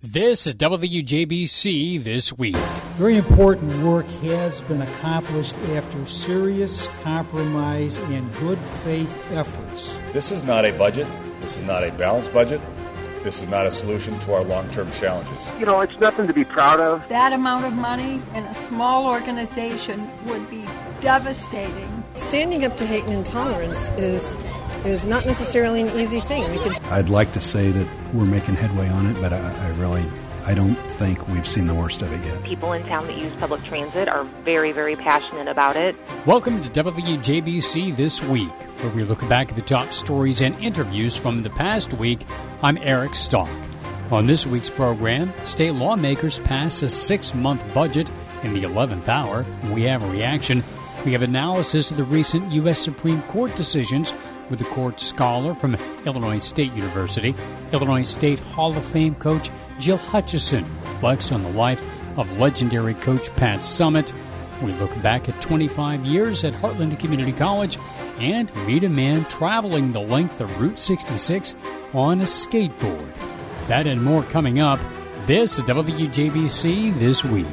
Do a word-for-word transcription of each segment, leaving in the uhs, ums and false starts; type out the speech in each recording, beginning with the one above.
This is W J B C This Week. Very important work has been accomplished after serious compromise and good faith efforts. This is not a budget. This is not a balanced budget. This is not a solution to our long-term challenges. You know, it's nothing to be proud of. That amount of money in a small organization would be devastating. Standing up to hate and intolerance is is not necessarily an easy thing. We can... I'd like to say that we're making headway on it, but I, I really, I don't think we've seen the worst of it yet. People in town that use public transit are very, very passionate about it. Welcome to W J B C This Week, where we look back at the top stories and interviews from the past week. I'm Eric Stock. On this week's program, state lawmakers pass a six-month budget in the eleventh hour. We have a reaction. We have analysis of the recent U S Supreme Court decisions with a court scholar from Illinois State University. Illinois State Hall of Fame coach Jill Hutchison reflects on the life of legendary coach Pat Summitt. We look back at twenty-five years at Heartland Community College and meet a man traveling the length of Route sixty-six on a skateboard. That and more coming up. This is W J B C This Week.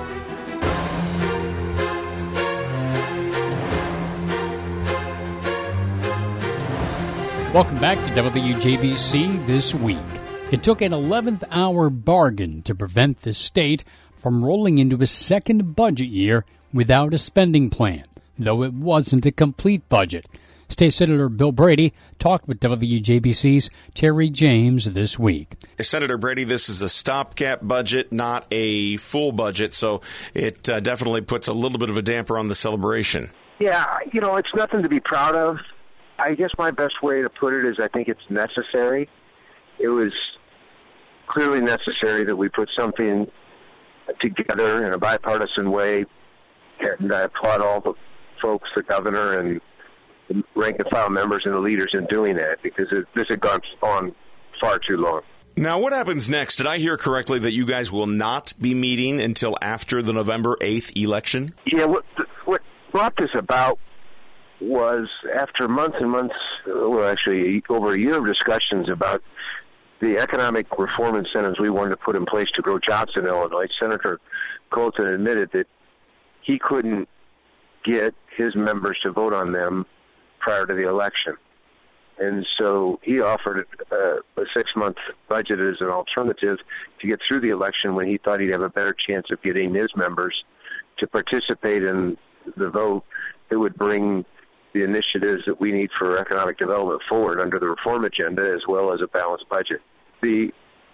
Welcome back to W J B C This Week. It took an eleventh hour bargain to prevent the state from rolling into a second budget year without a spending plan, though it wasn't a complete budget. State Senator Bill Brady talked with W J B C's Terry James this week. Senator Brady, this is a stopgap budget, not a full budget, so it uh, definitely puts a little bit of a damper on the celebration. Yeah, you know, it's nothing to be proud of. I guess my best way to put it is I think it's necessary. It was clearly necessary that we put something together in a bipartisan way, and I applaud all the folks, the governor and the rank-and-file members and the leaders in doing that, because it, this had gone on far too long. Now, what happens next? Did I hear correctly that you guys will not be meeting until after the November eighth election? Yeah, what, what brought this about was after months and months, well, actually over a year of discussions about the economic reform incentives we wanted to put in place to grow jobs in Illinois, Senator Colton admitted that he couldn't get his members to vote on them prior to the election. And so he offered a, a six-month budget as an alternative to get through the election when he thought he'd have a better chance of getting his members to participate in the vote that would bring the initiatives that we need for economic development forward under the reform agenda, as well as a balanced budget. The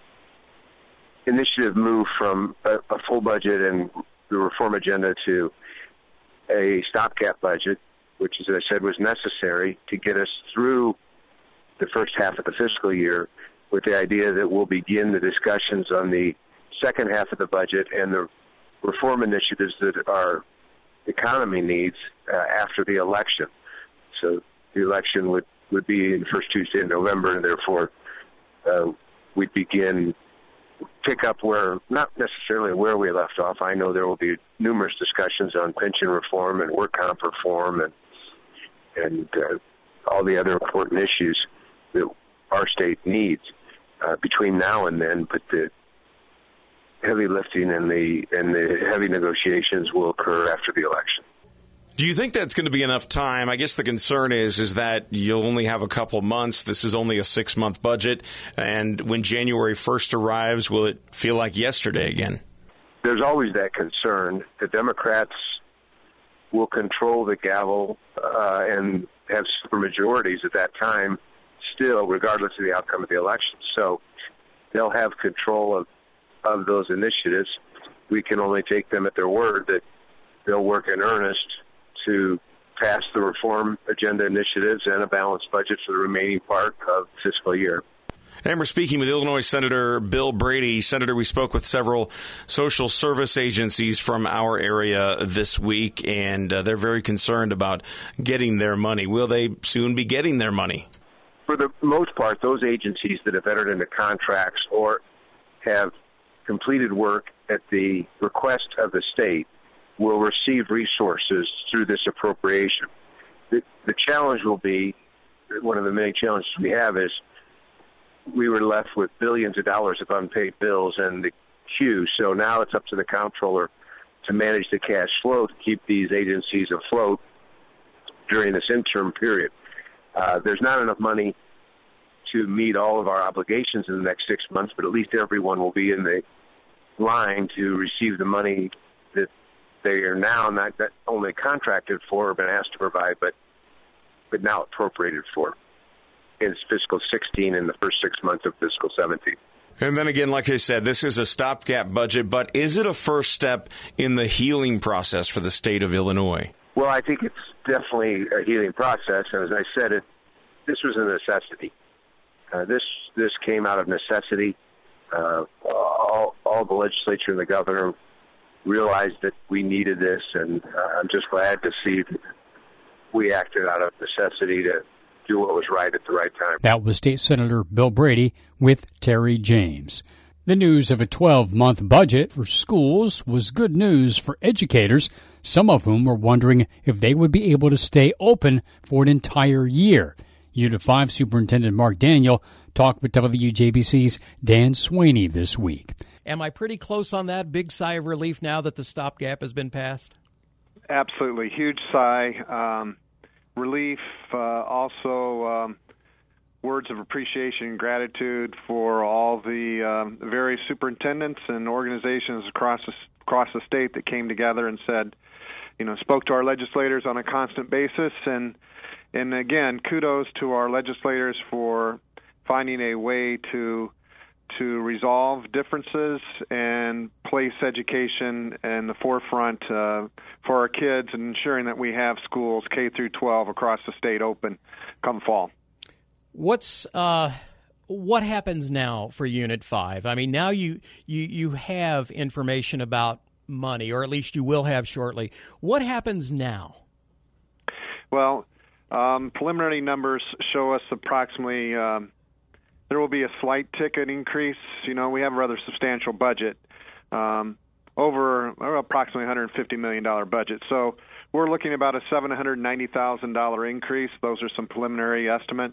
initiative moved from a, a full budget and the reform agenda to a stopgap budget, which, as I said, was necessary to get us through the first half of the fiscal year, with the idea that we'll begin the discussions on the second half of the budget and the reform initiatives that our economy needs uh, after the election. So the election would, would be the first Tuesday in November, and therefore uh, we'd begin, pick up where, not necessarily where we left off. I know there will be numerous discussions on pension reform and work comp reform and, and uh, all the other important issues that our state needs uh, between now and then, but the heavy lifting and the, and the heavy negotiations will occur after the election. Do you think that's going to be enough time? I guess the concern is is that you'll only have a couple months. This is only a six-month budget. And when January first arrives, will it feel like yesterday again? There's always that concern. The Democrats will control the gavel uh, and have supermajorities at that time still, regardless of the outcome of the election. So they'll have control of, of those initiatives. We can only take them at their word that they'll work in earnest to pass the reform agenda initiatives and a balanced budget for the remaining part of the fiscal year. And we're speaking with Illinois Senator Bill Brady. Senator, we spoke with several social service agencies from our area this week, and uh, they're very concerned about getting their money. Will they soon be getting their money? For the most part, those agencies that have entered into contracts or have completed work at the request of the state will receive resources through this appropriation. The, the challenge will be, one of the many challenges we have is we were left with billions of dollars of unpaid bills and the queue. So now it's up to the comptroller to manage the cash flow to keep these agencies afloat during this interim period. Uh, there's not enough money to meet all of our obligations in the next six months, but at least everyone will be in the line to receive the money that they are now not only contracted for or been asked to provide, but but now appropriated for in fiscal sixteen and the first six months of fiscal seventeen. And then again, like I said, this is a stopgap budget, but is it a first step in the healing process for the state of Illinois? Well, I think it's definitely a healing process, and as I said, it this was a necessity. Uh, this this came out of necessity. Uh, all, all the legislature and the governor realized that we needed this, and uh, I'm just glad to see that we acted out of necessity to do what was right at the right time. That was State Senator Bill Brady with Terry James. The news of a twelve-month budget for schools was good news for educators, some of whom were wondering if they would be able to stay open for an entire year. Unit five Superintendent Mark Daniel talked with W J B C's Dan Sweeney this week. Am I pretty close on that? Big sigh of relief now that the stopgap has been passed? Absolutely. Huge sigh. Um, relief. Uh, also, um, words of appreciation and gratitude for all the um, various superintendents and organizations across the, across the state that came together and said, you know, spoke to our legislators on a constant basis. And, and again, kudos to our legislators for finding a way to to resolve differences and place education in the forefront uh, for our kids and ensuring that we have schools K through twelve across the state open come fall. What's uh, what happens now for Unit five? I mean, now you, you, you have information about money, or at least you will have shortly. What happens now? Well, um, preliminary numbers show us approximately um, there will be a slight ticket increase. You know, we have a rather substantial budget, um, over approximately one hundred fifty million dollars budget. So we're looking at about a seven hundred ninety thousand dollars increase. Those are some preliminary estimates.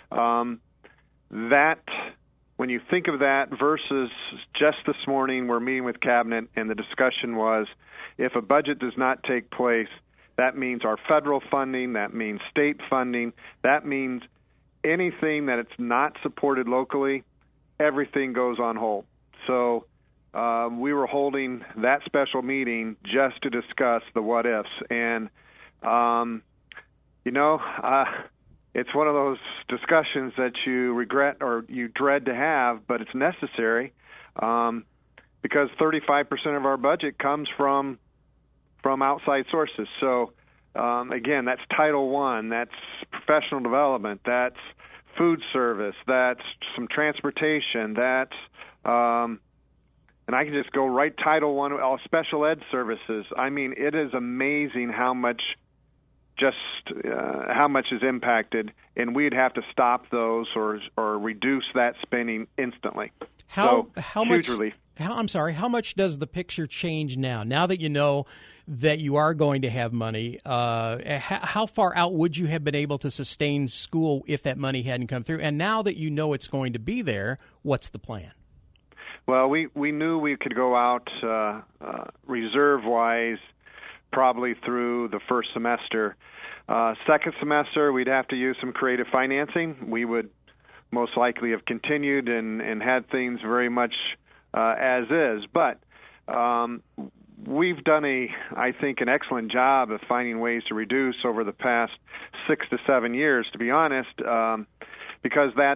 Um, that, when you think of that versus just this morning, we're meeting with Cabinet, and the discussion was if a budget does not take place, that means our federal funding, that means state funding, that means anything that it's not supported locally, everything goes on hold. So uh, we were holding that special meeting just to discuss the what-ifs. And, um, you know, uh, it's one of those discussions that you regret or you dread to have, but it's necessary um, because thirty-five percent of our budget comes from from outside sources. So, um, again, that's Title One, that's professional development, that's food service, that's some transportation, that's, um, and I can just go right Title One, all special ed services. I mean, it is amazing how much just uh, how much is impacted, and we'd have to stop those or or reduce that spending instantly. How so, how huge much? Relief. How, I'm sorry. How much does the picture change now? Now that you know that you are going to have money, uh, how, how far out would you have been able to sustain school if that money hadn't come through? And now that you know it's going to be there, what's the plan? Well, we, we knew we could go out uh, uh, reserve-wise probably through the first semester. Uh, second semester, we'd have to use some creative financing. We would most likely have continued and, and had things very much uh, as is. But um, we've done, a, I think, an excellent job of finding ways to reduce over the past six to seven years, to be honest, um, because that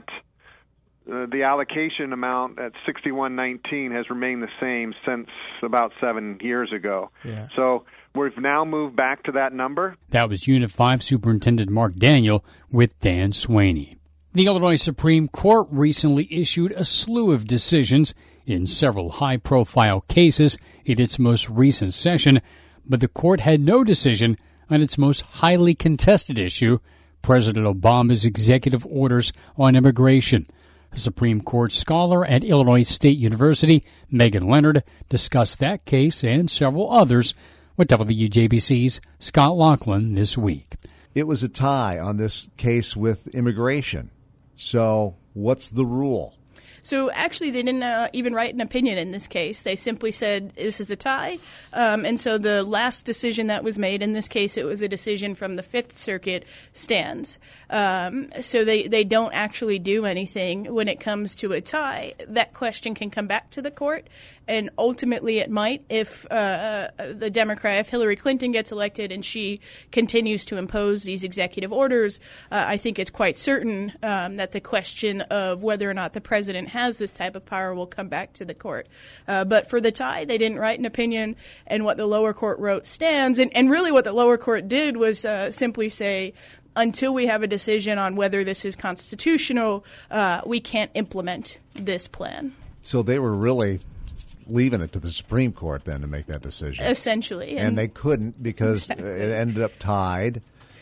uh, the allocation amount at sixty-one nineteen has remained the same since about seven years ago. Yeah. So we've now moved back to that number. That was Unit five Superintendent Mark Daniel with Dan Sweeney. The Illinois Supreme Court recently issued a slew of decisions in several high-profile cases in its most recent session, but the court had no decision on its most highly contested issue, President Obama's executive orders on immigration. A Supreme Court scholar at Illinois State University, Megan Leonard, discussed that case and several others with W J B C's Scott Laughlin this week. It was a tie on this case with immigration. So What's the rule? So actually, they didn't uh, even write an opinion in this case. They simply said this is a tie. Um, and so the last decision that was made, in this case, it was a decision from the Fifth Circuit, stands. Um, so they, they don't actually do anything when it comes to a tie. That question can come back to the court, and ultimately it might if uh, the Democrat, if Hillary Clinton gets elected and she continues to impose these executive orders. Uh, I think it's quite certain um, that the question of whether or not the president has this type of power will come back to the court. Uh, but for the tie, they didn't write an opinion, and what the lower court wrote stands. And, and really what the lower court did was uh, simply say, until we have a decision on whether this is constitutional, uh, we can't implement this plan. So they were really leaving it to the Supreme Court then to make that decision. Essentially. And, and they couldn't because exactly. It ended up tied.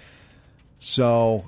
So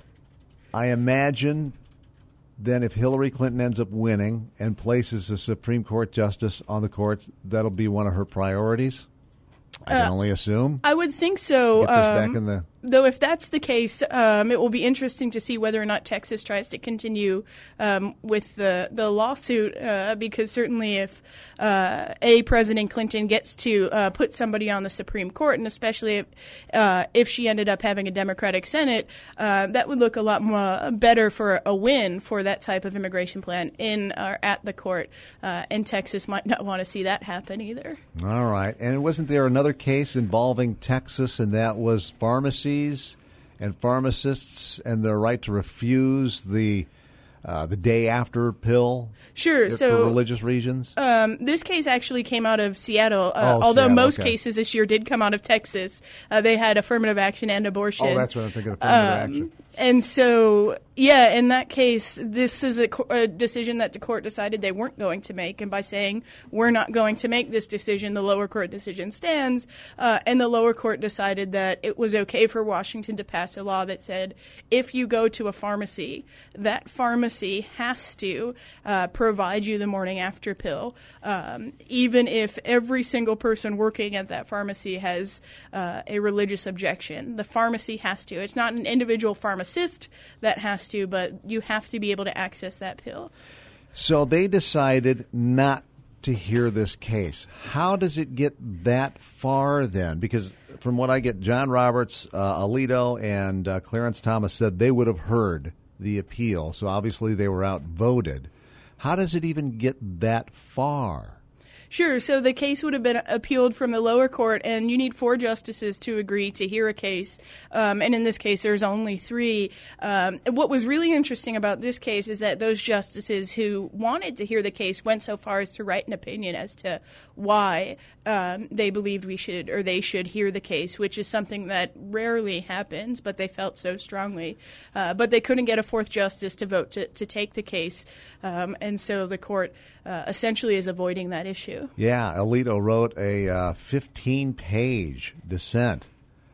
I imagine then if Hillary Clinton ends up winning and places a Supreme Court justice on the court, that'll be one of her priorities? I can uh, only assume. I would think so. Get this um, back in the... Though if that's the case, um, it will be interesting to see whether or not Texas tries to continue um, with the, the lawsuit, uh, because certainly if uh, A, President Clinton gets to uh, put somebody on the Supreme Court, and especially if, uh, if she ended up having a Democratic Senate, uh, that would look a lot more better for a win for that type of immigration plan in or at the court. Uh, and Texas might not want to see that happen either. All right. And wasn't there another case involving Texas, and that was pharmacy and pharmacists and their right to refuse the uh, the day after pill? Sure. For so religious reasons? Um, this case actually came out of Seattle, uh, oh, although Seattle, most okay. cases this year did come out of Texas. Uh, they had affirmative action and abortion. Oh, that's what I'm thinking, affirmative um, action. And so, yeah, in that case, this is a, co- a decision that the court decided they weren't going to make. And by saying we're not going to make this decision, the lower court decision stands. Uh, and the lower court decided that it was okay for Washington to pass a law that said if you go to a pharmacy, that pharmacy has to uh, provide you the morning after pill, um, even if every single person working at that pharmacy has uh, a religious objection. The pharmacy has to. It's not an individual pharmacist that has to, but you have to be able to access that pill. So they decided not to hear this case. How does it get that far then? Because from what I get, John Roberts, uh, Alito, and uh, Clarence Thomas said they would have heard the appeal. So obviously they were outvoted. How does it even get that far? Sure. So the case would have been appealed from the lower court, and you need four justices to agree to hear a case. Um, and in this case, there's only three. Um, what was really interesting about this case is that those justices who wanted to hear the case went so far as to write an opinion as to why um, they believed we should or they should hear the case, which is something that rarely happens, but they felt so strongly. Uh, but they couldn't get a fourth justice to vote to, to take the case. Um, and so the court uh, essentially is avoiding that issue. Yeah, Alito wrote a uh, fifteen-page dissent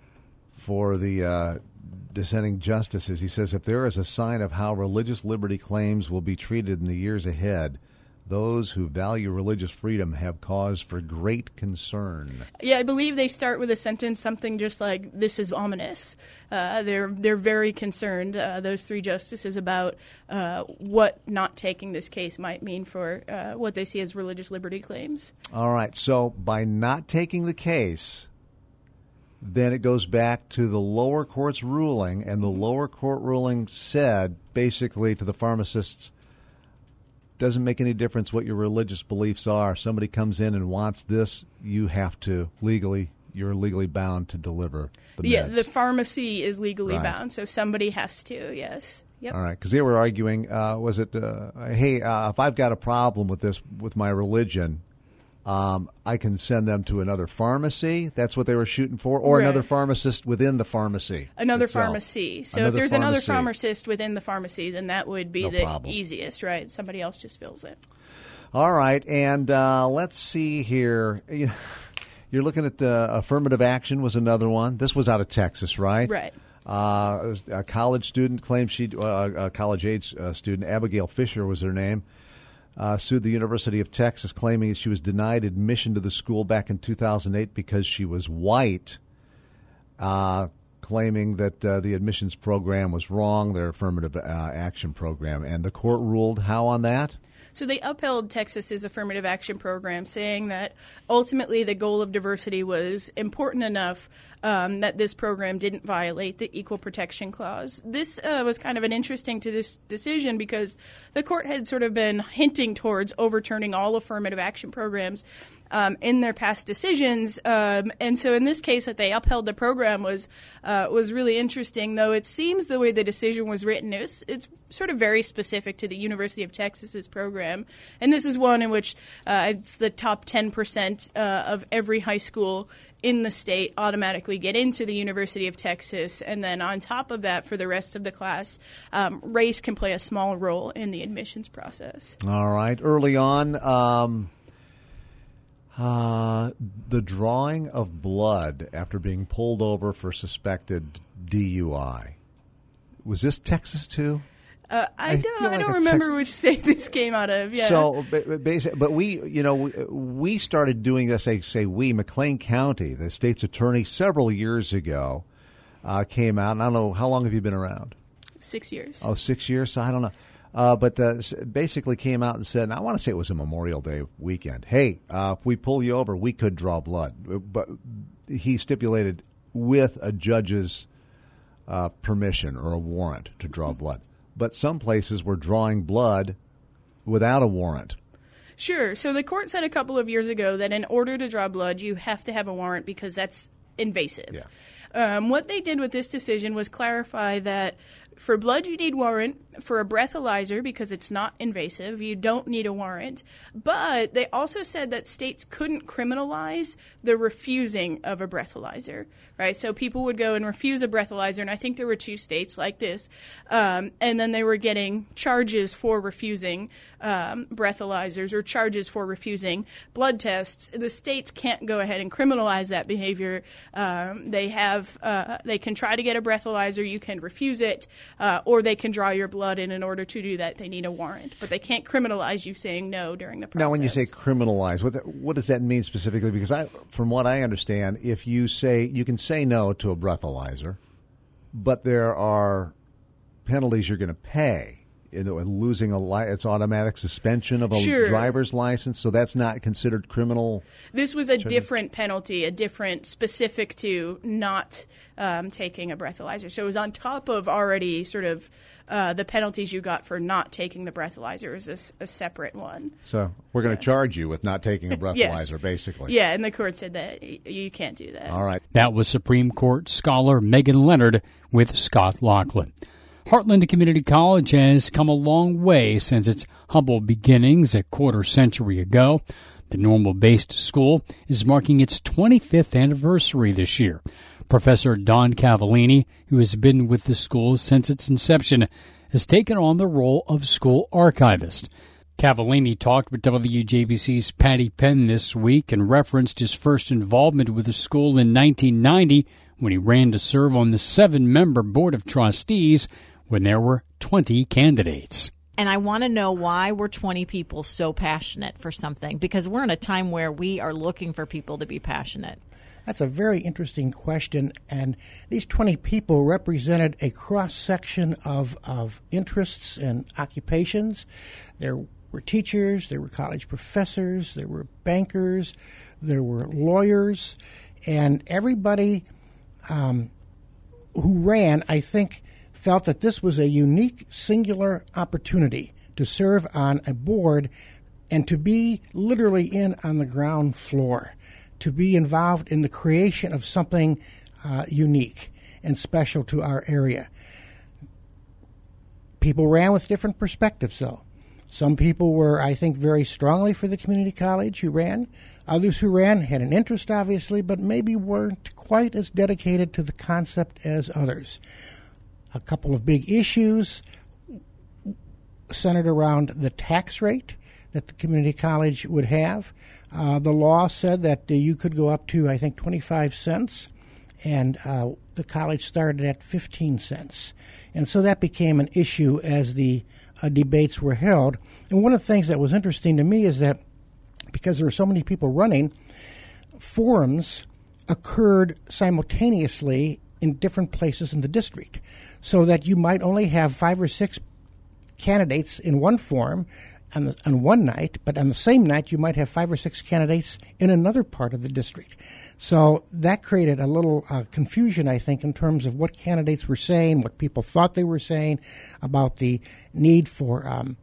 for the uh, dissenting justices. He says, if there is a sign of how religious liberty claims will be treated in the years ahead, those who value religious freedom have cause for great concern. Yeah, I believe they start with a sentence, something just like, this is ominous. Uh, they're they're very concerned, uh, those three justices, about uh, what not taking this case might mean for uh, what they see as religious liberty claims. All right, so by not taking the case, then it goes back to the lower court's ruling, and the lower court ruling said, basically, to the pharmacists, doesn't make any difference what your religious beliefs are. Somebody comes in and wants this, you have to legally, you're legally bound to deliver the meds. Yeah, the pharmacy is legally Right. bound, so somebody has to, yes. Yep. All right, because they were arguing, uh, was it, uh, hey, uh, if I've got a problem with this, with my religion, um, I can send them to another pharmacy. That's what they were shooting for, or Right. another pharmacist within the pharmacy. Another itself. pharmacy. So Another if there's pharmacy. another pharmacist within the pharmacy, then that would be No the problem. easiest, right? Somebody else just fills it. All right, and uh, let's see here. You're looking at the affirmative action was another one. This was out of Texas, right? Right. Uh, a college student claimed she, uh, a college-age uh, student, Abigail Fisher was her name, uh, sued the University of Texas, claiming she was denied admission to the school back in two thousand eight because she was white. Uh, claiming that uh, the admissions program was wrong, their affirmative uh, action program. And the court ruled how on that? So they upheld Texas's affirmative action program, saying that ultimately the goal of diversity was important enough um, that this program didn't violate the Equal Protection Clause. This uh, was kind of an interesting to this decision because the court had sort of been hinting towards overturning all affirmative action programs Um, in their past decisions, um, and so in this case, that they upheld the program was uh, was really interesting. Though it seems the way the decision was written, it's, it's sort of very specific to the University of Texas's program, and this is one in which uh, it's the top ten percent uh, of every high school in the state automatically get into the University of Texas, and then on top of that, for the rest of the class, um, race can play a small role in the admissions process. All right, early on. Um Uh, the drawing of blood after being pulled over for suspected D U I. Was this Texas too? Uh, I, I don't. like I don't remember Tex- which state this came out of. Yeah. So, basically, but we, you know, we, we started doing this. Say, say we, McLean County, the state's attorney, several years ago, uh, came out. And I don't know how long have you been around? Six years. Oh, six years. So I don't know. Uh, but uh, basically came out and said, and I want to say it was a Memorial Day weekend, hey, uh, if we pull you over, we could draw blood. But he stipulated with a judge's uh, permission or a warrant to draw blood. But some places were drawing blood without a warrant. Sure. So the court said a couple of years ago that in order to draw blood, you have to have a warrant because that's invasive. Yeah. Um, what they did with this decision was clarify that for blood, you need warrant. For a breathalyzer, because it's not invasive, you don't need a warrant. But they also said that states couldn't criminalize the refusing of a breathalyzer, right? So people would go and refuse a breathalyzer, and I think there were two states like this, um, and then they were getting charges for refusing um, breathalyzers or charges for refusing blood tests. The states can't go ahead and criminalize that behavior. Um, they have, uh, they can try to get a breathalyzer, you can refuse it, uh, or they can draw your blood. And in order to do that, they need a warrant. But they can't criminalize you saying no during the process. Now, when you say criminalize, what, what does that mean specifically? Because I, from what I understand, if you say you can say no to a breathalyzer, but there are penalties you're going to pay. You know, losing a li- it's automatic suspension of a sure. driver's license, so that's not considered criminal. This was a charge. different penalty, a different specific to not um, taking a breathalyzer. So it was on top of already sort of uh, the penalties you got for not taking the breathalyzer is a, a separate one. So we're going to yeah. charge you with not taking a breathalyzer, yes. basically. Yeah, and the court said that y- you can't do that. All right. That was Supreme Court scholar Megan Leonard with Scott Laughlin. Heartland Community College has come a long way since its humble beginnings a quarter century ago. The Normal-based school is marking its twenty-fifth anniversary this year. Professor Don Cavallini, who has been with the school since its inception, has taken on the role of school archivist. Cavallini talked with W J B C's Patty Penn this week and referenced his first involvement with the school in nineteen ninety when he ran to serve on the seven-member Board of Trustees when there were twenty candidates. And I want to know why were twenty people so passionate for something, because we're in a time where we are looking for people to be passionate. That's a very interesting question, and these twenty people represented a cross-section of, of interests and occupations. There were teachers, there were college professors, there were bankers, there were lawyers, and everybody um, who ran, I think, felt that this was a unique, singular opportunity to serve on a board and to be literally in on the ground floor, to be involved in the creation of something uh, unique and special to our area. People ran with different perspectives, though. Some people were, I think, very strongly for the community college who ran. Others who ran had an interest, obviously, but maybe weren't quite as dedicated to the concept as others. A couple of big issues centered around the tax rate that the community college would have. Uh, the law said that uh, you could go up to, I think, twenty-five cents, and uh, the college started at fifteen cents. And so that became an issue as the uh, debates were held. And one of the things that was interesting to me is that because there were so many people running, forums occurred simultaneously in different places in the district, so that you might only have five or six candidates in one form on, the, on one night, but on the same night you might have five or six candidates in another part of the district. So that created a little uh, confusion, I think, in terms of what candidates were saying, what people thought they were saying about the need for um,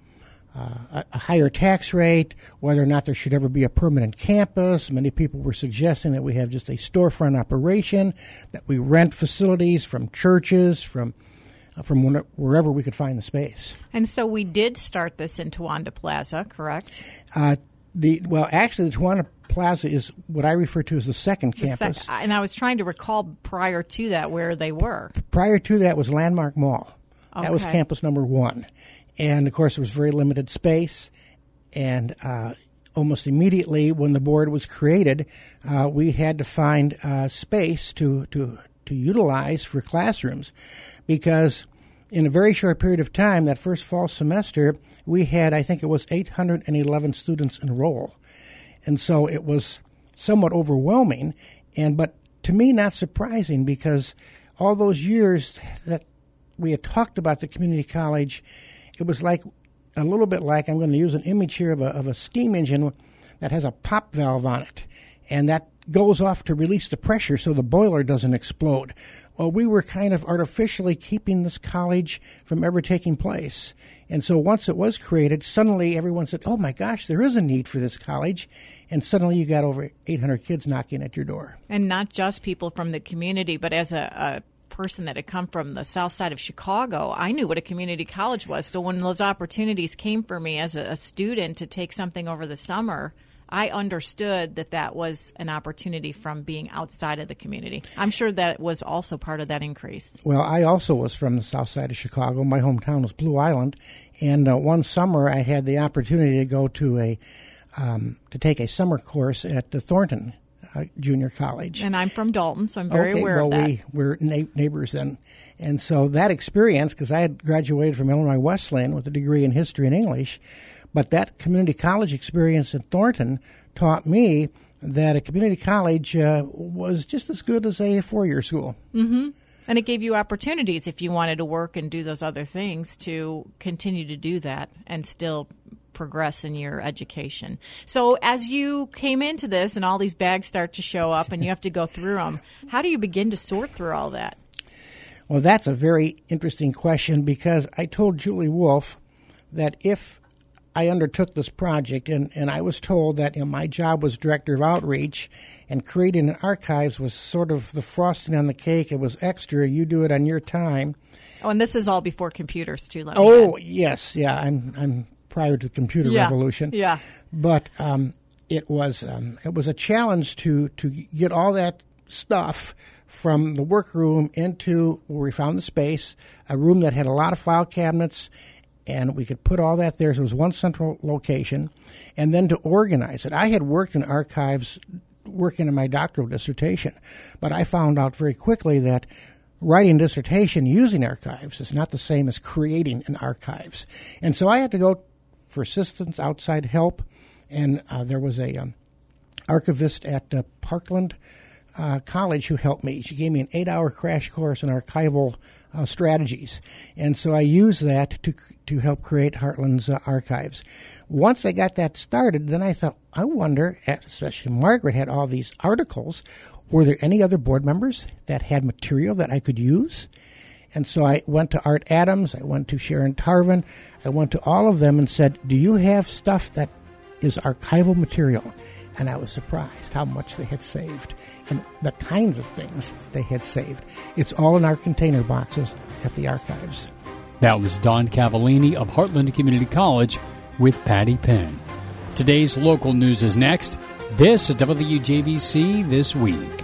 uh, a higher tax rate, whether or not there should ever be a permanent campus. Many people were suggesting that we have just a storefront operation, that we rent facilities from churches, from from wherever we could find the space. And so we did start this in Towanda Plaza, correct? Uh, the well, actually, the Towanda Plaza is what I refer to as the second The campus. sec- and I was trying to recall prior to that where they were. Prior to that was Landmark Mall. That was Okay. campus number one. And, of course, it was very limited space. And uh, almost immediately when the board was created, uh, we had to find uh, space to, to, to utilize for classrooms, because in a very short period of time, that first fall semester, we had, I think it was eight hundred eleven students enroll. And so it was somewhat overwhelming, and but to me not surprising, because all those years that we had talked about the community college, it was like a little bit like, I'm going to use an image here of a, of a steam engine that has a pop valve on it, and that goes off to release the pressure so the boiler doesn't explode. Well, we were kind of artificially keeping this college from ever taking place. And so once it was created, suddenly everyone said, oh my gosh, there is a need for this college. And suddenly you got over eight hundred kids knocking at your door. And not just people from the community, but as a, a person that had come from the south side of Chicago, I knew what a community college was. So when those opportunities came for me as a, a student to take something over the summer, I understood that that was an opportunity from being outside of the community. I'm sure that was also part of that increase. Well, I also was from the south side of Chicago. My hometown was Blue Island. And uh, one summer I had the opportunity to go to a um, to take a summer course at the Thornton uh, Junior College. And I'm from Dalton, so I'm very okay, aware well, of that. we were na- neighbors then. And so that experience, because I had graduated from Illinois Wesleyan with a degree in history and English, but that community college experience at Thornton taught me that a community college uh, was just as good as a four-year school. Mm-hmm. And it gave you opportunities if you wanted to work and do those other things to continue to do that and still progress in your education. So as you came into this and all these bags start to show up and you have to go through them, how do you begin to sort through all that? Well, that's a very interesting question, because I told Julie Wolf that if I undertook this project, and, and I was told that, you know, my job was director of outreach, and creating an archives was sort of the frosting on the cake. It was extra. You do it on your time. Oh, and this is all before computers, too. Let me Oh, add. yes. Yeah, I'm I'm prior to the computer Yeah, revolution. yeah. But um, it was um, it was a challenge to, to get all that stuff from the workroom into where we found the space, a room that had a lot of file cabinets, and we could put all that there. So it was one central location. And then to organize it. I had worked in archives working in my doctoral dissertation, but I found out very quickly that writing a dissertation using archives is not the same as creating an archives. And so I had to go for assistance, outside help, and uh, there was a um, archivist at uh, Parkland uh, College who helped me. She gave me an eight-hour crash course in archival uh, strategies, and so I used that to to help create Heartland's uh, archives. Once I got that started, then I thought, I wonder, especially Margaret had all these articles, were there any other board members that had material that I could use? And so I went to Art Adams, I went to Sharon Tarvin, I went to all of them and said, do you have stuff that is archival material? And I was surprised how much they had saved and the kinds of things they had saved. It's all in our container boxes at the archives. That was Don Cavallini of Heartland Community College with Patty Penn. Today's local news is next. This is W J B C This Week.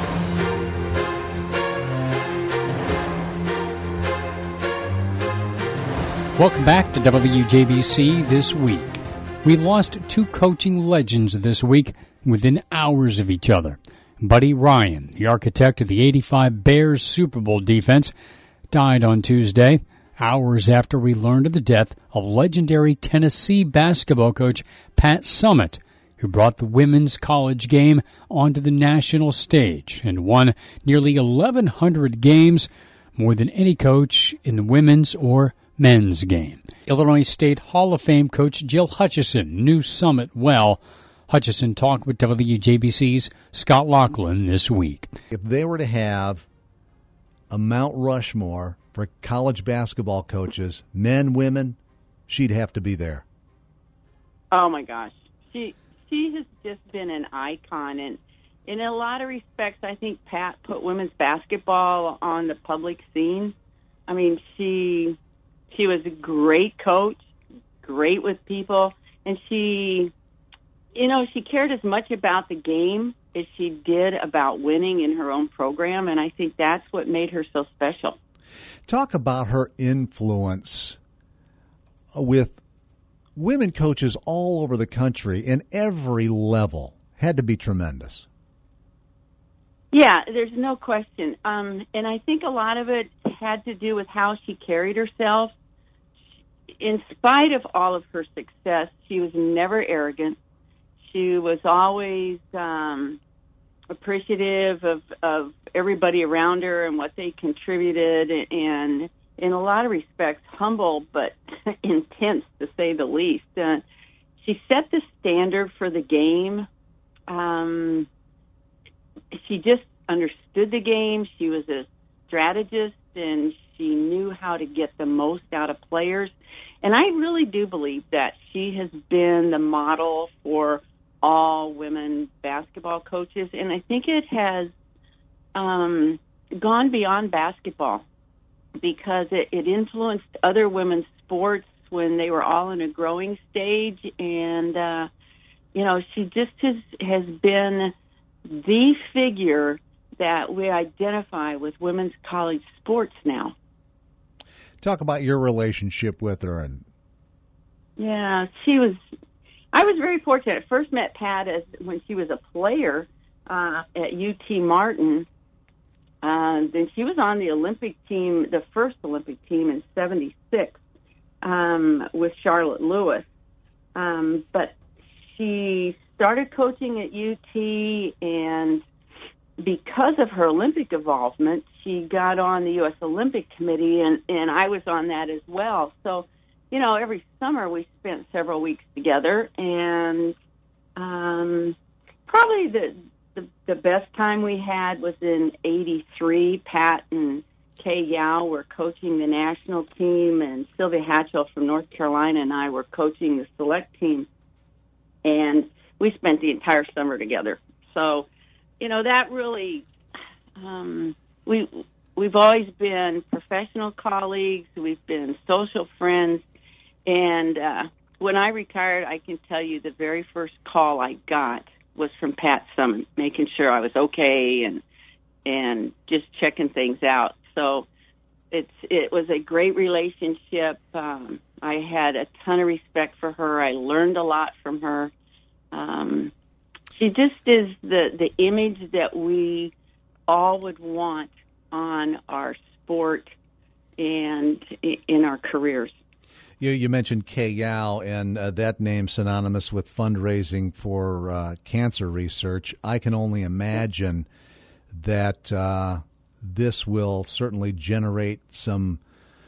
Welcome back to W J B C This Week. We lost two coaching legends this week within hours of each other. Buddy Ryan, the architect of the eighty-five Bears Super Bowl defense, died on Tuesday, hours after we learned of the death of legendary Tennessee basketball coach Pat Summitt, who brought the women's college game onto the national stage and won nearly eleven hundred games, more than any coach in the women's or men's game. Illinois State Hall of Fame coach Jill Hutchison knew Summit well. Hutchison talked with W J B C's Scott Laughlin this week. If they were to have a Mount Rushmore for college basketball coaches, men, women, she'd have to be there. Oh, my gosh. She she has just been an icon. And in a lot of respects, I think Pat put women's basketball on the public scene. I mean, she she was a great coach, great with people, and she, you know, she cared as much about the game as she did about winning in her own program, and I think that's what made her so special. Talk about her influence with women coaches all over the country in every level. Had to be tremendous. Yeah, there's no question. Um, and I think a lot of it had to do with how she carried herself. In spite of all of her success, she was never arrogant. She was always um, appreciative of, of everybody around her and what they contributed, and in a lot of respects, humble but intense, to say the least. Uh, she set the standard for the game. Um, she just understood the game. She was a strategist, and she knew how to get the most out of players. And I really do believe that she has been the model for all women basketball coaches, and I think it has um, gone beyond basketball because it, it influenced other women's sports when they were all in a growing stage. And, uh, you know, she just has, has been the figure that we identify with women's college sports now. Talk about your relationship with her. And Yeah, she was, I was very fortunate. I first met Pat as when she was a player uh, at U T Martin. Uh, then she was on the Olympic team, the first Olympic team in seventy-six um, with Charlotte Lewis. Um, but she started coaching at U T, and because of her Olympic involvement, she got on the U S Olympic Committee, and, and I was on that as well. So, you know, every summer we spent several weeks together, and um, probably the, the the best time we had was in eighty-three. Pat and Kay Yao were coaching the national team, and Sylvia Hatchell from North Carolina and I were coaching the select team, and we spent the entire summer together. So, you know, that really, um, we, we've always been professional colleagues. We've been social friends. And uh, when I retired, I can tell you the very first call I got was from Pat Summitt, making sure I was okay and and just checking things out. So it's it was a great relationship. Um, I had a ton of respect for her. I learned a lot from her. Um, she just is the, the image that we all would want on our sport and in our careers. You, you mentioned Kay Yao, and uh, that name synonymous with fundraising for uh, cancer research. I can only imagine that uh, this will certainly generate some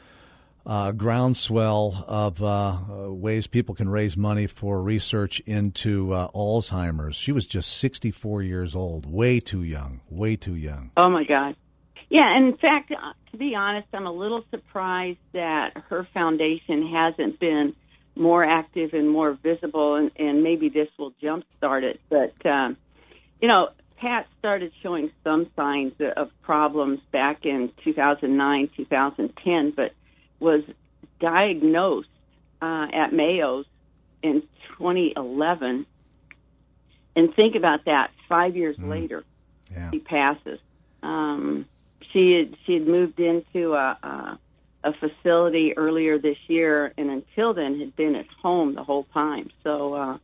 uh, groundswell of uh, ways people can raise money for research into uh, Alzheimer's. She was just sixty-four years old, way too young, way too young. Oh, my God. Yeah, and in fact, to be honest, I'm a little surprised that her foundation hasn't been more active and more visible, and, and maybe this will jumpstart it. But, um, you know, Pat started showing some signs of problems back in two thousand nine, two thousand ten, but was diagnosed uh, at Mayo's in twenty eleven. And think about that, five years mm. later, yeah. she passes. Um She had, she had moved into a, a, a facility earlier this year, and until then had been at home the whole time. So uh,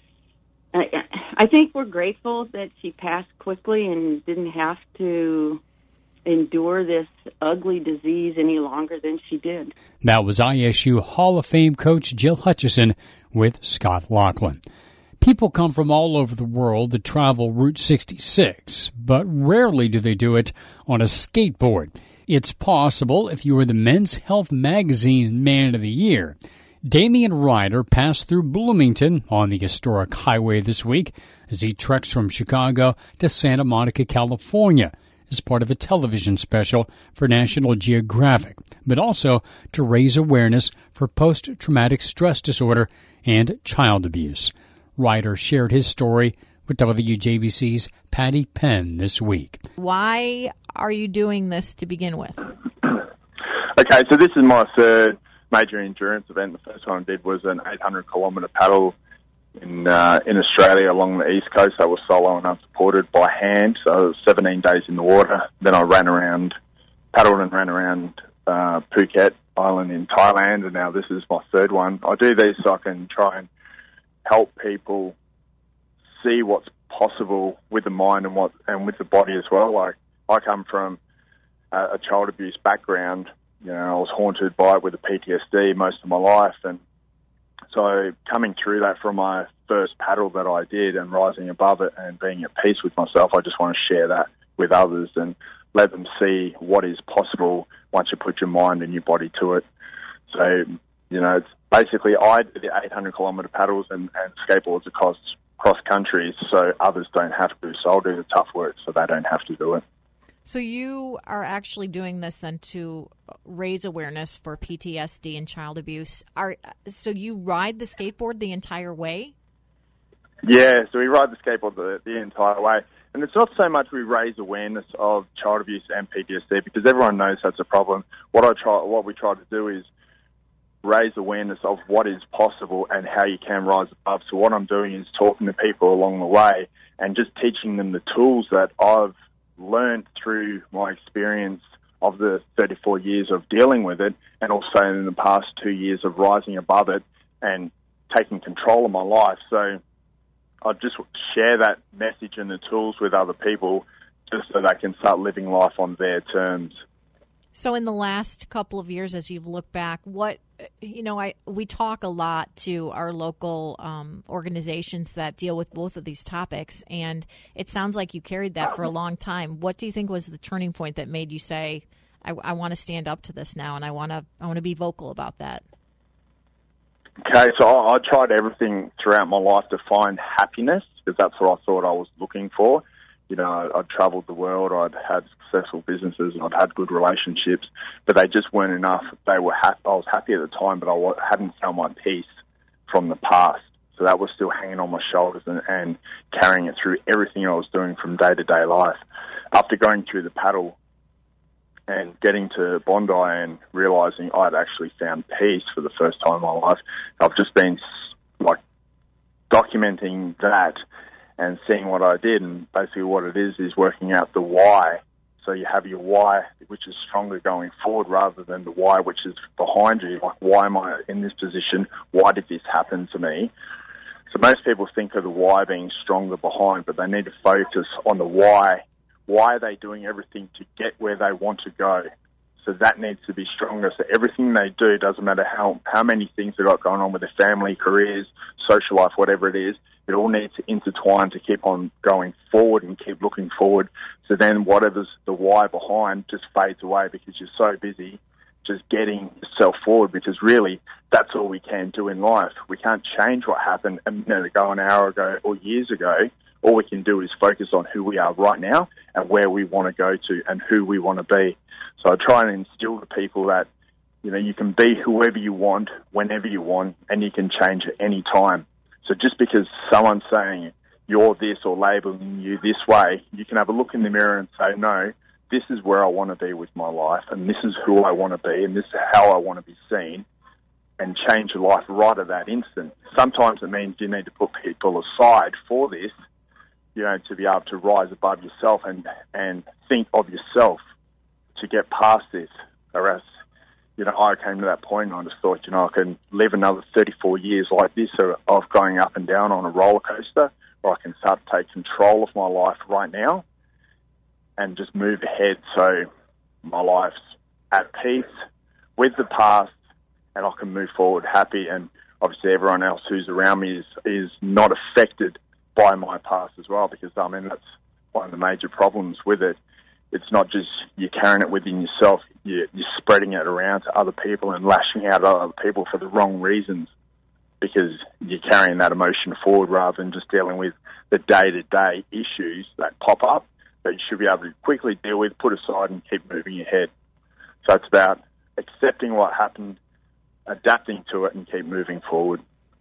I, I think we're grateful that she passed quickly and didn't have to endure this ugly disease any longer than she did. That was I S U Hall of Fame coach Jill Hutchison with Scott Laughlin. People come from all over the world to travel Route sixty-six, but rarely do they do it on a skateboard. It's possible if you are the Men's Health Magazine Man of the Year. Damian Ryder passed through Bloomington on the historic highway this week as he treks from Chicago to Santa Monica, California, as part of a television special for National Geographic, but also to raise awareness for post-traumatic stress disorder and child abuse. Ryder shared his story with W J B C's Patty Penn this week. Why are you doing this to begin with? Okay, so this is my third major endurance event. The first one I did was an eight hundred kilometre paddle in uh, in Australia along the east coast. I was solo and unsupported by hand, so it was seventeen days in the water. Then I ran around, paddled and ran around uh, Phuket Island in Thailand, and now this is my third one. I do these so I can try and help people see what's possible with the mind and what and with the body as well. Like, I come from a, a child abuse background. You know, I was haunted by it with a P T S D most of my life, and so coming through that from my first paddle that I did and rising above it and being at peace with myself, I just want to share that with others and let them see what is possible once you put your mind and your body to it. So, you know, it's basically I do the eight hundred kilometre paddles and, and skateboards across cross countries so others don't have to. So I'll do the tough work so they don't have to do it. So you are actually doing this then to raise awareness for P T S D and child abuse. Are so you ride the skateboard the entire way? Yeah, so we ride the skateboard the, the entire way. And it's not so much we raise awareness of child abuse and P T S D because everyone knows that's a problem. What I try, what we try to do is raise awareness of what is possible and how you can rise above. So what I'm doing is talking to people along the way and just teaching them the tools that I've learned through my experience of the thirty-four years of dealing with it, and also in the past two years of rising above it and taking control of my life. So I just share that message and the tools with other people just so they can start living life on their terms. So in the last couple of years, as you've looked back, what, you know, I we talk a lot to our local um, organizations that deal with both of these topics, and it sounds like you carried that for a long time. What do you think was the turning point that made you say, I, I want to stand up to this now, and I want to I want to be vocal about that? Okay, so I, I tried everything throughout my life to find happiness because that's what I thought I was looking for. You know, I'd, I'd travelled the world, I'd had successful businesses, and I'd had good relationships, but they just weren't enough. They were ha- I was happy at the time, but I w- hadn't found my peace from the past. So that was still hanging on my shoulders and, and carrying it through everything I was doing from day-to-day life. After going through the paddle and getting to Bondi and realising I'd actually found peace for the first time in my life, I've just been, like, documenting that and seeing what I did, and basically what it is is working out the why. So you have your why, which is stronger going forward, rather than the why, which is behind you. Like, why am I in this position? Why did this happen to me? So most people think of the why being stronger behind, but they need to focus on the why. Why are they doing everything to get where they want to go? So that needs to be stronger. So everything they do, doesn't matter how, how many things they've got going on with their family, careers, social life, whatever it is, it all needs to intertwine to keep on going forward and keep looking forward. So then whatever's the why behind just fades away because you're so busy just getting yourself forward, because really that's all we can do in life. We can't change what happened a minute ago, an hour ago, or years ago. All we can do is focus on who we are right now and where we want to go to and who we want to be. So I try and instill to people that, you know, you can be whoever you want, whenever you want, and you can change at any time. So just because someone's saying you're this or labeling you this way, you can have a look in the mirror and say, no, this is where I want to be with my life, and this is who I want to be, and this is how I want to be seen, and change your life right at that instant. Sometimes it means you need to put people aside for this, you know, to be able to rise above yourself and, and think of yourself to get past this, or else, you know, I came to that point and I just thought, you know, I can live another thirty-four years like this of going up and down on a roller coaster, or I can start to take control of my life right now and just move ahead so my life's at peace with the past and I can move forward happy and obviously everyone else who's around me is, is not affected by my past as well, because, I mean, that's one of the major problems with it. It's not just you carrying it within yourself, you're, you're spreading it around to other people and lashing out at other people for the wrong reasons, because you're carrying that emotion forward rather than just dealing with the day-to-day issues that pop up that you should be able to quickly deal with, put aside, and keep moving ahead. So it's about accepting what happened, adapting to it, and keep moving forward.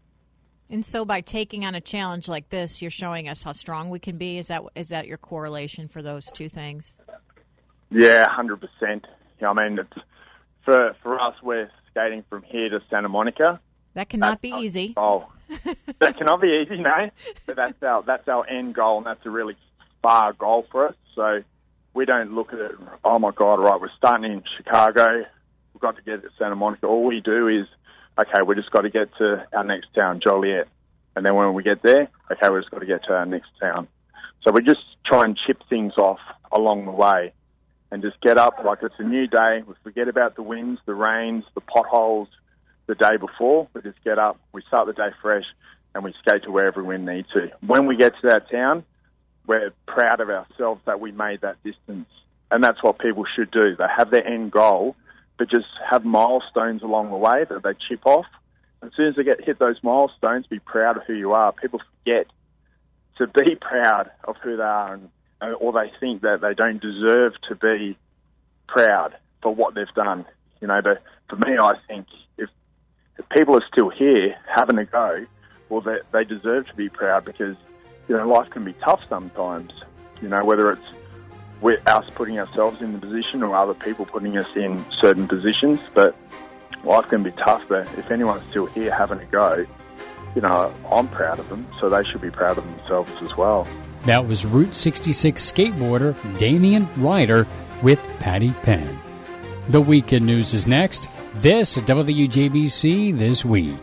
And so by taking on a challenge like this, you're showing us how strong we can be. Is that is that your correlation for those two things? Yeah, one hundred percent. You know, I mean, it's, for for us, we're skating from here to Santa Monica. That cannot be easy. Oh, that cannot be easy, no. But that's our that's our end goal, and that's a really far goal for us. So we don't look at it, oh my God, right, we're starting in Chicago, we've got to get to Santa Monica. All we do is, okay, we just got to get to our next town, Joliet. And then when we get there, okay, we just got to get to our next town. So we just try and chip things off along the way and just get up like it's a new day. We forget about the winds, the rains, the potholes the day before. We just get up, we start the day fresh, and we skate to wherever we need to. When we get to that town, we're proud of ourselves that we made that distance. And that's what people should do. They have their end goal, but just have milestones along the way that they chip off. As soon as they get hit those milestones, be proud of who you are. People forget to be proud of who they are, and, or they think that they don't deserve to be proud for what they've done. You know, but for me, I think if, if people are still here having a go, well, they, they deserve to be proud, because, you know, life can be tough sometimes. You know, whether it's we're us putting ourselves in the position or other people putting us in certain positions, but life can be tough. But if anyone's still here having a go, you know, I'm proud of them, so they should be proud of themselves as well. That was Route sixty-six skateboarder Damian Ryder with Patty Penn. The weekend news is next. This is W J B C This Week.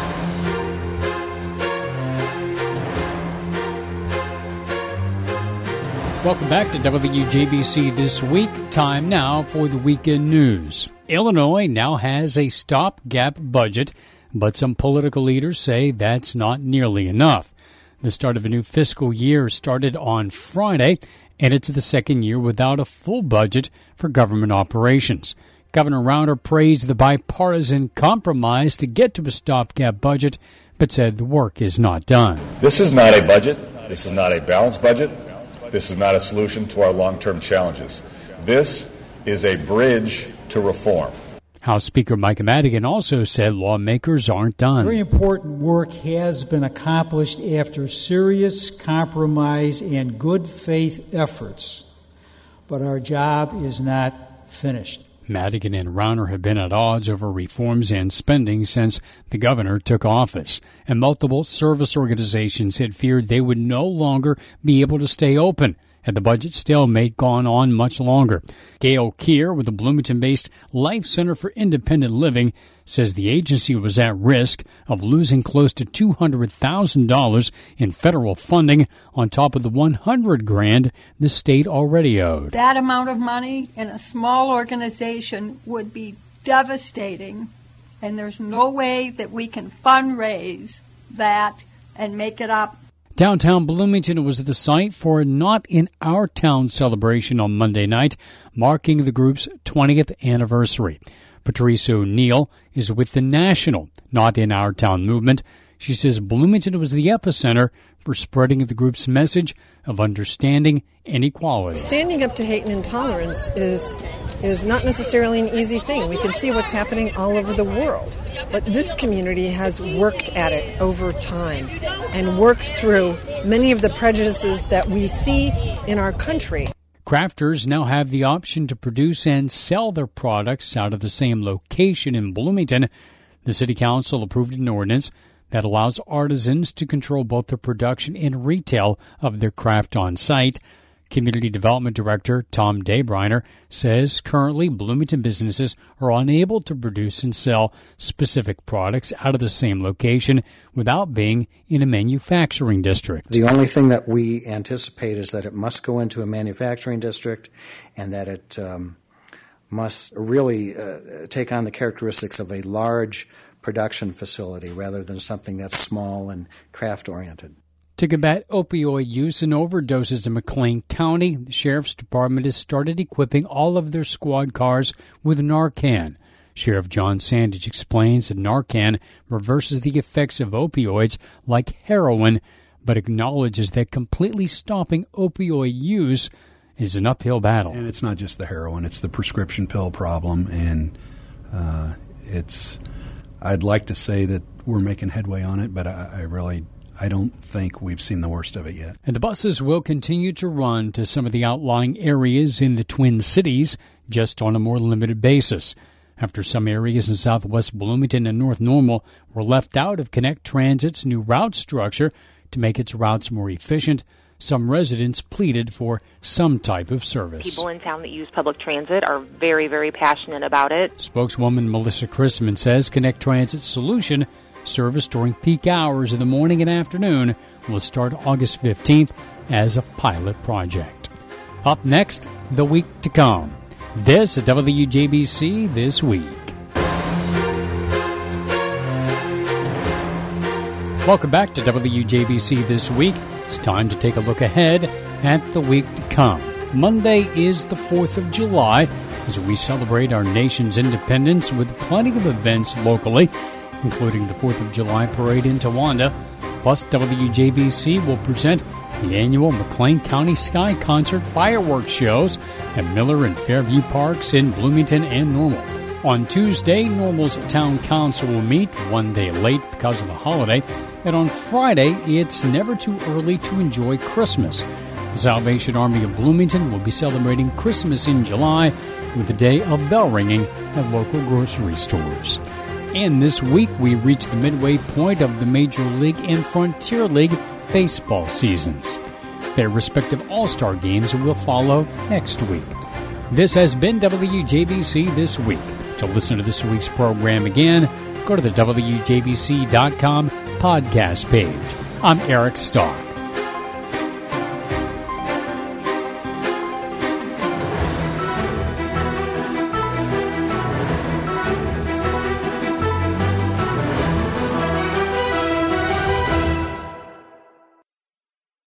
Welcome back to W J B C This Week. Time now for the weekend news. Illinois now has a stopgap budget, but some political leaders say that's not nearly enough. The start of a new fiscal year started on Friday, and it's the second year without a full budget for government operations. Governor Rauner praised the bipartisan compromise to get to a stopgap budget, but said the work is not done. This is not a budget. This is not a balanced budget. This is not a solution to our long-term challenges. This is a bridge to reform. House Speaker Micah Madigan also said lawmakers aren't done. Very important work has been accomplished after serious compromise and good faith efforts, but our job is not finished. Madigan and Rauner have been at odds over reforms and spending since the governor took office, and multiple service organizations had feared they would no longer be able to stay open had the budget stalemate gone on much longer. Gail Keir, with the Bloomington-based Life Center for Independent Living, says the agency was at risk of losing close to two hundred thousand dollars in federal funding on top of the one hundred grand the state already owed. That amount of money in a small organization would be devastating, and there's no way that we can fundraise that and make it up. Downtown Bloomington was the site for a Not in Our Town celebration on Monday night, marking the group's twentieth anniversary. Patrice O'Neill is with the national Not in Our Town movement. She says Bloomington was the epicenter for spreading the group's message of understanding and equality. Standing up to hate and intolerance is is not necessarily an easy thing. We can see what's happening all over the world. But this community has worked at it over time and worked through many of the prejudices that we see in our country. Crafters now have the option to produce and sell their products out of the same location in Bloomington. The City Council approved an ordinance that allows artisans to control both the production and retail of their craft on site. Community Development Director Tom Daybriner says currently Bloomington businesses are unable to produce and sell specific products out of the same location without being in a manufacturing district. The only thing that we anticipate is that it must go into a manufacturing district and that it um, must really uh, take on the characteristics of a large production facility rather than something that's small and craft-oriented. To combat opioid use and overdoses in McLean County, the Sheriff's Department has started equipping all of their squad cars with Narcan. Sheriff John Sandage explains that Narcan reverses the effects of opioids like heroin, but acknowledges that completely stopping opioid use is an uphill battle. And it's not just the heroin, it's the prescription pill problem, and uh, it's, I'd like to say that we're making headway on it, but I, I really I don't think we've seen the worst of it yet. And the buses will continue to run to some of the outlying areas in the Twin Cities, just on a more limited basis. After some areas in southwest Bloomington and North Normal were left out of Connect Transit's new route structure to make its routes more efficient, some residents pleaded for some type of service. People in town that use public transit are very, very passionate about it. Spokeswoman Melissa Chrisman says Connect Transit's solution, service during peak hours in the morning and afternoon, will start August fifteenth as a pilot project. Up next, the week to come. This is W J B C This Week. Welcome back to W J B C This Week. It's time to take a look ahead at the week to come. Monday is the fourth of July as we celebrate our nation's independence with plenty of events locally, including the fourth of July parade in Towanda. Plus, W J B C will present the annual McLean County Sky Concert fireworks shows at Miller and Fairview Parks in Bloomington and Normal. On Tuesday, Normal's Town Council will meet one day late because of the holiday. And on Friday, it's never too early to enjoy Christmas. The Salvation Army of Bloomington will be celebrating Christmas in July with a day of bell ringing at local grocery stores. And this week, we reach the midway point of the Major League and Frontier League baseball seasons. Their respective All-Star games will follow next week. This has been W J B C This Week. To listen to this week's program again, go to the W J B C dot com podcast page. I'm Eric Starr.